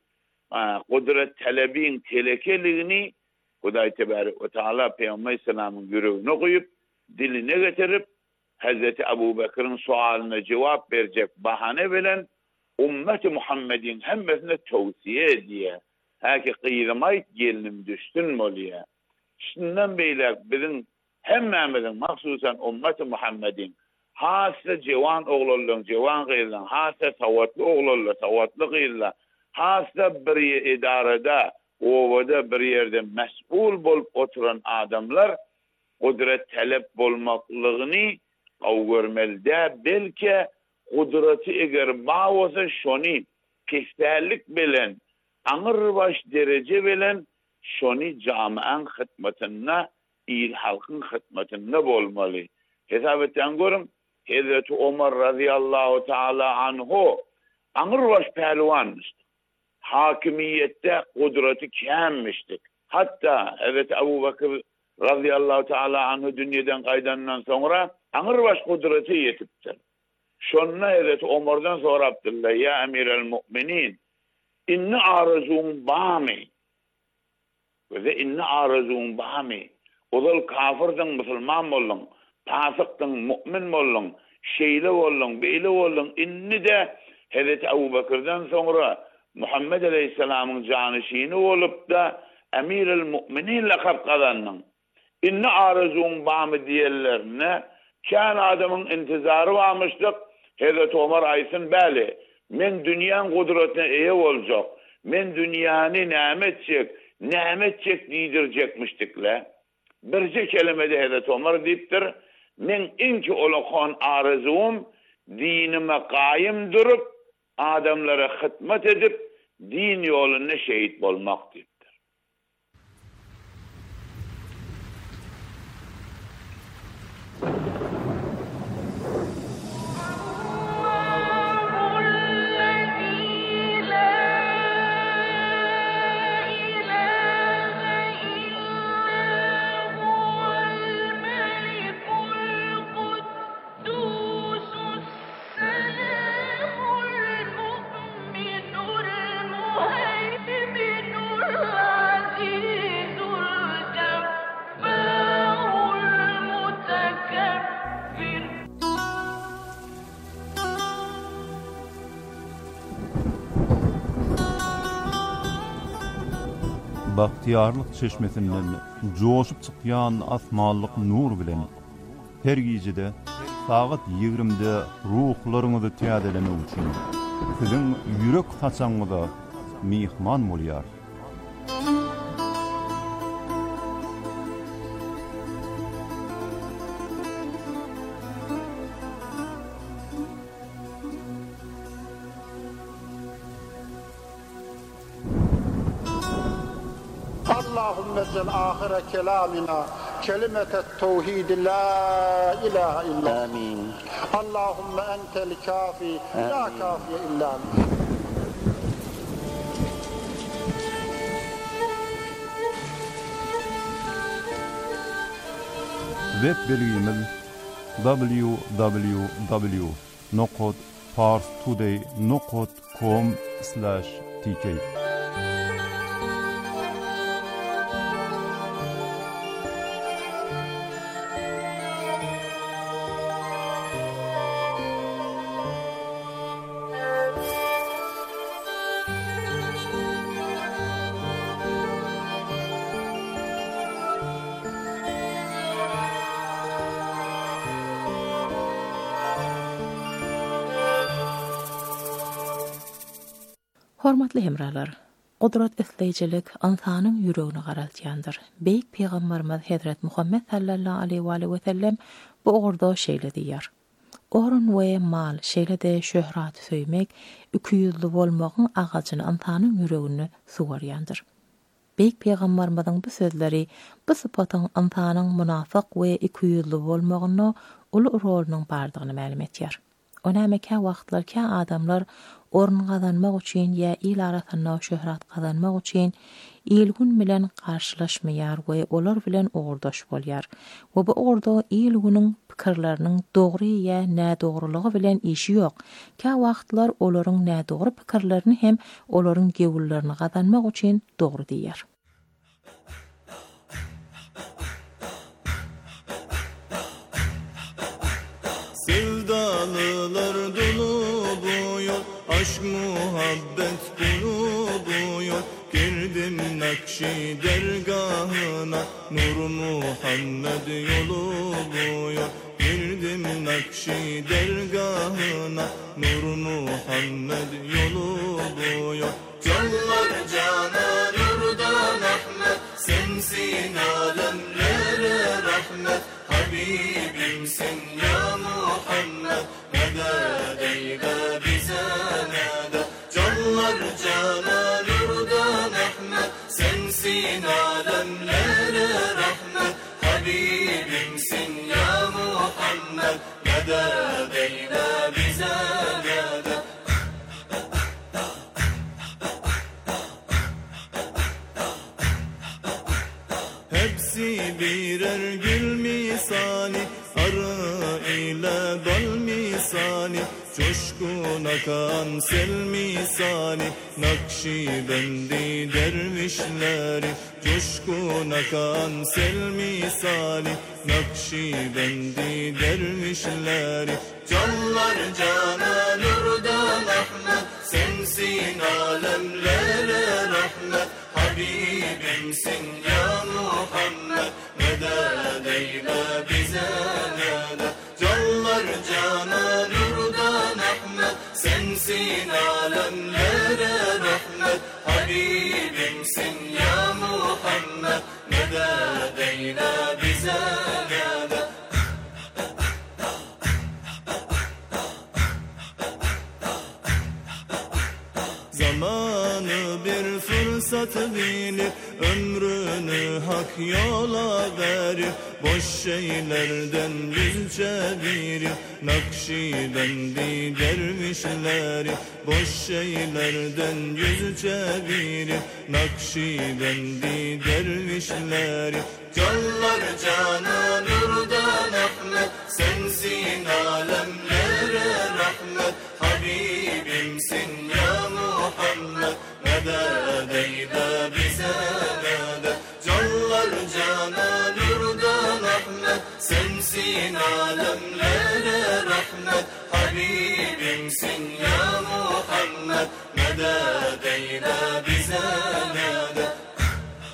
kudret talebin telekeliğini Hudaý Tebarek ve Taala Peygamber sallallahu yüreğine koyup diline getirip Hazreti Abu Bakr'ın sualına cevap verecek bahane bilen ümmeti Muhammed'in hemmesine tavsiye ediyor. Haki kıyırmayt gelinim düştün moliye. Şundan beyler bizim hemmemizin maksusen ümmeti Muhammed'in hasa cevan oğlolun, cevan gıyırlan, hasa savatlı oğlolun, savatlı gıyırlan, hasa bir idarede, ovada bir yerde mesul bolup oturan adamlar kudret talep bolmaklığını görmelde belki kudreti eger bağlasa şonu pesbellik bilen aňyrbaş derece bilen şonu camian hizmetine il halkın hizmetine bolmaly. Hesap etden görüm Hazreti Ömer radıyallahu taala anhu aňyrbaş pehliwanmışdy. Hakimiyette kudreti kemmişdik. Hatta Hazreti Abu Bakr radıyallahu taala anhu dünyadan qaydandan sonra aňyrbaş kudreti yetipdir. Şonna Hazreti Ömer'den sorapdylar ya emirel mu'minin inni arzun bami ve inni arzun bami odal kafirden musulman bollun fasıkdan mu'min bollun şeyle bollun beyle bollun inni de Hazreti Abu Bakr'dan sonra Muhammed Aleyhisselam'ın canişini olup da emirel mu'minin lakab kazanın. İnne arzun bami diyerlerine kân adamın intizarı varmıştık. Hazreti Ömer aysın bäli. Men dünyanın kudretine eýe boljak. Men dünýäni nämet çek diýdirjekmişdikle. Birce kelimede Hazreti Ömer diýipdir. Men inki olakan arzum dinime qaýym durup adamlara hizmet edip din yoluna şehit bolmak diýipdir. bahtiyarlyk çeşmesinden joşup çykýan asmanlyk nur bilen her gijede saat 20'de ruhlaryňyzy täzelemek üçin siziň ýürek taçaňyza mihman bolýar. اللهم اجعل آخر كلامنا كلمة التوحيد لا إله إلا آمين. اللهم أنت الكافي لا كافي إلا أنت. Web belgimiz www.parstoday.com/tk. Hormatly hemralar, Gudrat isleýijilik insanyň ýüregine garaltýandyr. Beýik Peýgamberimiz Hazrat Muhammed sallallahu aleyhi we sellem bu orda şeýle diýär. Orun we mal şeýle-de şöhrat söýmek, ükyýüzli bolmagyň agajyny insanyň ýüregine suwarýandyr. Beýik Peýgamberimiziň bu sözleri bu sypatyň insanyň munafyk we ükyýüzli bolmagyny uly rolunyň bardygyny ma'lum etýär. Onameka wagtlarka adamlar orun kazanmak üçin ya il arasynda şöhrat kazanmak üçin ilgün bilen karşılaşmaýar we olar bilen ogurdaş bolýar. We bu orda ilgüniň pikirleriniň dogry ya nädogrylygy bilen işi ýok. Ka wagtlar olaryň nädogry pikirlerini hem olaryň gewullerini kazanmak üçin dogry diýer. Sevdalılar dolu bu yol, aşk muhabbet dolu bu yol. Girdim Nakşi dergahına, Nur Muhammed yolu bu yol. Girdim Nakşi dergahına, Nur Muhammed yolu bu yol. Canlar cana nurdan Ahmet, sensin alemlere rahmet. Habibimsin ya Muhammed, medad eyle bize medad. Canlar cana nurdan Ahmet, sensin alemlere rahmet. Habibimsin ya Muhammed, medad eyle bize medad. Hepsi birer gül misali, arı ile dal misali. Coşkun akan sel misali, Nakşibendi dervişleri. Coşkun akan sel misali, Nakşibendi dervişleri. Canlar cana nurdan Ahmet, sensin alemlere rahmet. Habibimsin ya Muhammed, medad eyle bize medad. Canlar cana nurdan Ahmet, sensin alemlere rahmet. Habibimsin ya Muhammed, medad eyle bize medad. Zamanı bir fırsat bilip, ömrünü hak yola verip, boş şeylerden yüz çevirip, Nakşibendi dervişleri. Boş şeylerden yüz çevirip, Nakşibendi dervişleri. Canlar cana nurdan Ahmet, sensin alemlere rahmet. Habibimsin ya Muhammed, medad eyle bize medad. Canlar cana nurdan Ahmet, sensin alemlere rahmet. Habibimsin ya Muhammed, medad eyle bize medad.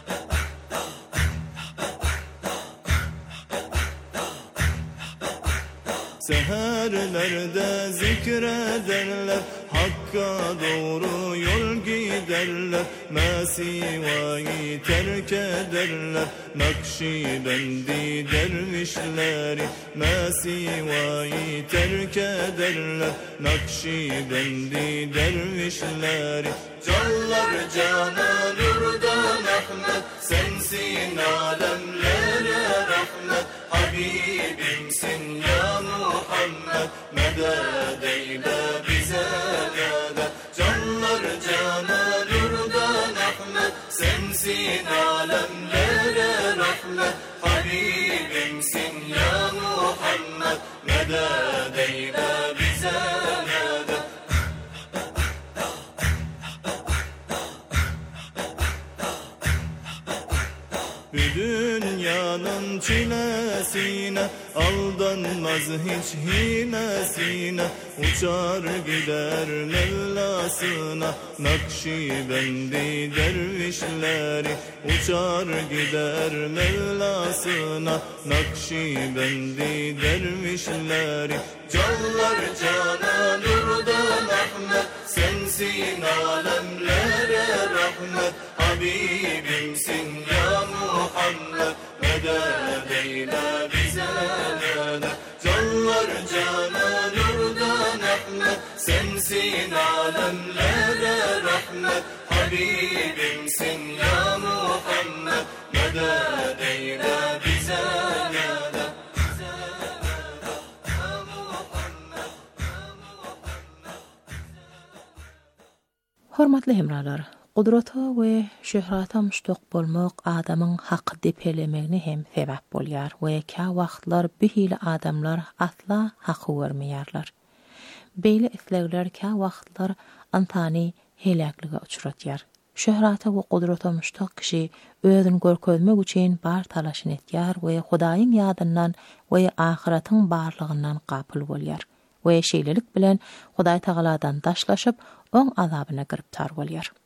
Seherlerde zikrederler, Hakka doğru yol giderler, Mesivayı terk ederler, Nakşibendi dervişleri, Mesivayı terk ederler, Nakşibendi dervişleri. Canlar cana nurdan Ahmet, sensin alemlere rahmet, Habibimsin ya Muhammed, medet eyle bize medet. Canlar cana nurdan Ahmet, sensin alemlere rahmet, Habibimsin ya Muhammed, medet eyle bize medet. Dünyanın çilesine aldanmaz hiç hinesine, uçar gider Mevlasına Nakşibendi dervişleri, uçar gider Mevlasına Nakşibendi dervişleri. Canlar cana nurdan Ahmet, sensin alemlere rahmet, Habibimsin ya Muhammed, medet eyle bize medet. Canlar cana nurdan Ahmet, sensin alemlere rahmet, Habibimsin ya Muhammed, medet eyle bize medet. Hormatly hemralar, Gudrata we şöhrata müştak bolmak adamın haqqı depelemegine hem sebäp bolýar we ka wagtlar behili adamlar asla haqqy görmeýärler. Beýle islegler ka wagtlar antany helaklyga uçratýar. Şöhrata we gudrata müştak kişi özüni görkezmek üçin bar talaşyny etýär we Hudaýyň ýadyndan we ahiratyň barlygyndan gapyl bolýar we şeýlelik bilen Hudaý Tagaladan daşlaşyp oň azabyna giriptar bolýar.